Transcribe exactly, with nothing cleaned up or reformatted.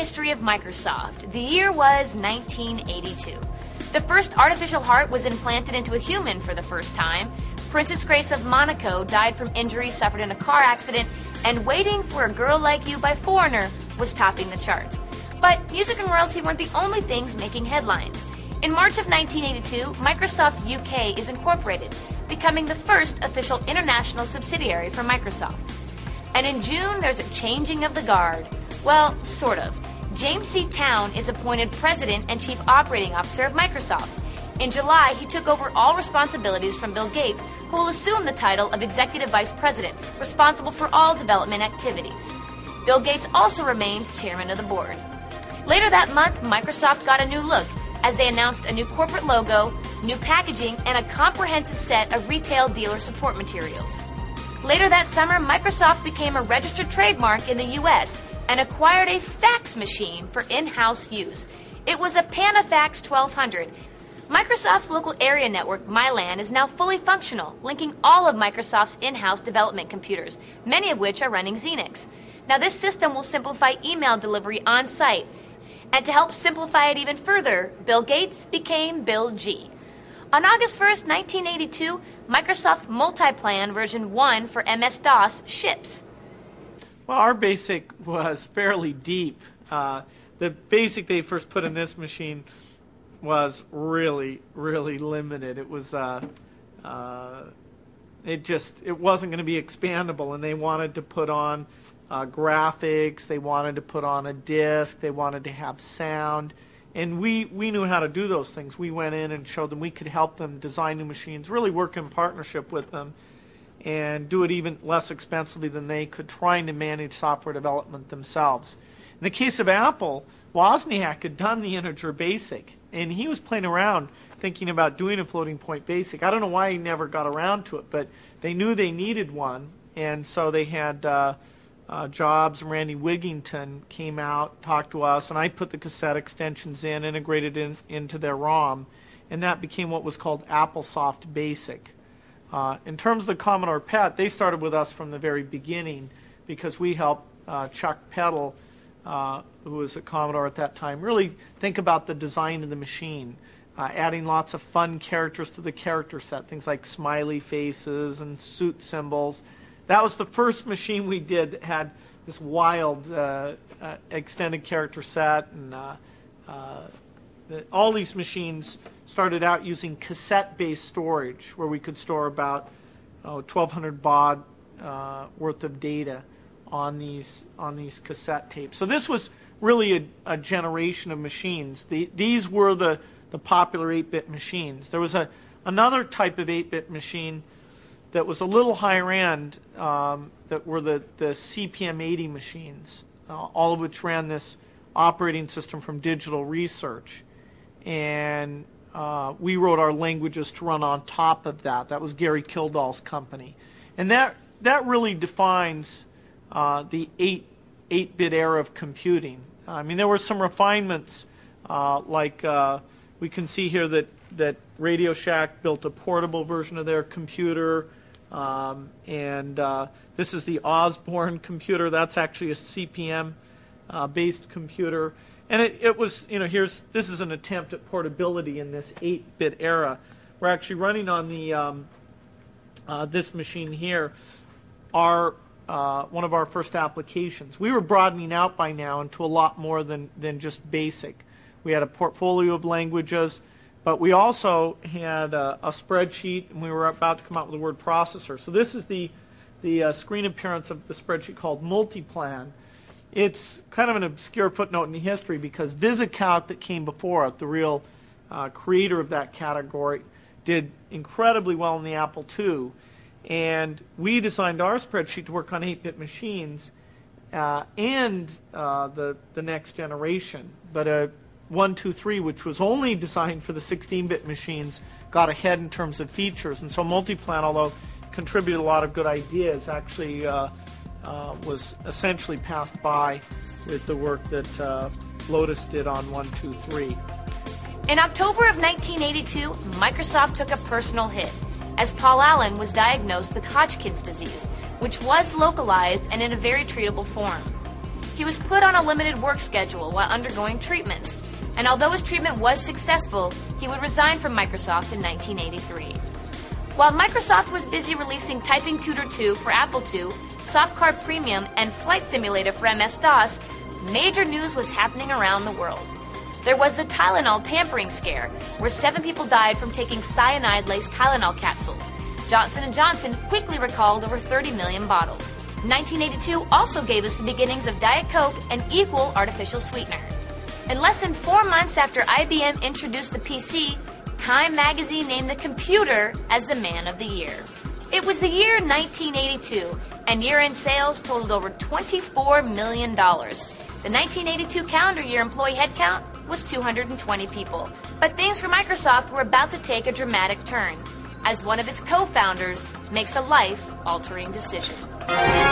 history of Microsoft. The year was nineteen eighty-two. The first artificial heart was implanted into a human for the first time. Princess Grace of Monaco died from injuries suffered in a car accident, and Waiting for a Girl Like You by Foreigner was topping the charts. But music and royalty weren't the only things making headlines. In March of nineteen eighty-two, Microsoft U K is incorporated, becoming the first official international subsidiary for Microsoft. And in June, there's a changing of the guard. Well, sort of. James C. Town is appointed President and Chief Operating Officer of Microsoft. In July, he took over all responsibilities from Bill Gates, who will assume the title of Executive Vice President, responsible for all development activities. Bill Gates also remains Chairman of the Board. Later that month, Microsoft got a new look, as they announced a new corporate logo, new packaging, and a comprehensive set of retail dealer support materials. Later that summer, Microsoft became a registered trademark in the U S and acquired a fax machine for in-house use. It was a Panafax twelve hundred. Microsoft's local area network, Mylan, is now fully functional, linking all of Microsoft's in-house development computers, many of which are running Xenix. Now, this system will simplify email delivery on-site. And to help simplify it even further, Bill Gates became Bill G. On August first, nineteen eighty-two, Microsoft Multiplan version one for M S DOS ships. Well, our BASIC was fairly deep. Uh, the BASIC they first put in this machine was really, really limited. It was, uh, uh, it just, it wasn't going to be expandable, and they wanted to put on uh, graphics, they wanted to put on a disk, they wanted to have sound, and we, we knew how to do those things. We went in and showed them we could help them design new machines, really work in partnership with them, and do it even less expensively than they could, trying to manage software development themselves. In the case of Apple, Wozniak had done the integer BASIC, and he was playing around thinking about doing a floating point BASIC. I don't know why he never got around to it, but they knew they needed one, and so they had uh, uh, Jobs and Randy Wigington came out, talked to us, and I put the cassette extensions in, integrated in, into their ROM, and that became what was called AppleSoft BASIC. Uh, in terms of the Commodore P E T, they started with us from the very beginning because we helped uh, Chuck Peddle, uh, who was at Commodore at that time, really think about the design of the machine, uh, adding lots of fun characters to the character set, things like smiley faces and suit symbols. That was the first machine we did that had this wild uh, uh, extended character set, and uh, uh, the, all these machines started out using cassette-based storage, where we could store about oh, twelve hundred baud uh, worth of data on these on these cassette tapes. So this was really a, a generation of machines. The, these were the the popular eight-bit machines. There was a another type of eight-bit machine that was a little higher end, um, that were the the C P M eighty machines, uh, all of which ran this operating system from Digital Research, and Uh, we wrote our languages to run on top of that. That was Gary Kildall's company. And that, that really defines uh, the eight, eight-bit era of computing. I mean, there were some refinements, uh, like uh, we can see here that, that Radio Shack built a portable version of their computer, um, and uh, this is the Osborne computer. That's actually a C P M-based uh, computer. And it, it was, you know, here's, this is an attempt at portability in this eight-bit era. We're actually running on the, um, uh, this machine here, our, uh, one of our first applications. We were broadening out by now into a lot more than, than just BASIC. We had a portfolio of languages, but we also had a, a spreadsheet, and we were about to come out with a word processor. So this is the, the uh, screen appearance of the spreadsheet called Multiplan. It's kind of an obscure footnote in history because VisiCalc, that came before it, the real uh, creator of that category, did incredibly well in the Apple two. And we designed our spreadsheet to work on eight-bit machines uh, and uh, the, the next generation. But a one two three, which was only designed for the sixteen-bit machines, got ahead in terms of features. And so Multiplan, although contributed a lot of good ideas, actually uh, Uh, was essentially passed by with the work that uh, Lotus did on one two three. In October of nineteen eighty-two, Microsoft took a personal hit, as Paul Allen was diagnosed with Hodgkin's disease, which was localized and in a very treatable form. he was put on a limited work schedule while undergoing treatments. And although his treatment was successful, he would resign from Microsoft in nineteen eighty-three. While Microsoft was busy releasing Typing Tutor two for Apple two, Softcar Premium, and Flight Simulator for M S DOS, major news was happening around the world. There was the Tylenol tampering scare, where seven people died from taking cyanide-laced Tylenol capsules. Johnson and Johnson quickly recalled over thirty million bottles. nineteen eighty-two also gave us the beginnings of Diet Coke and equal artificial sweetener. And less than four months after I B M introduced the P C, Time magazine named the computer as the man of the year. It was the year nineteen eighty-two, and year-end sales totaled over twenty-four million dollars. The nineteen eighty-two calendar year employee headcount was two hundred twenty people. But things for Microsoft were about to take a dramatic turn, as one of its co-founders makes a life-altering decision.